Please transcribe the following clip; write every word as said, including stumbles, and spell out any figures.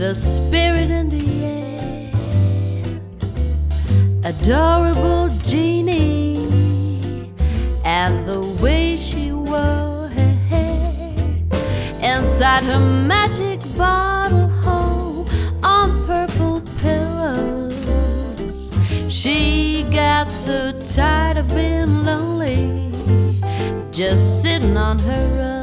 the spirit in the air, adorable genie, and the way she wore her hair inside her magic bottle home on purple pillows. She got so tired of being lonely, just sitting on her own.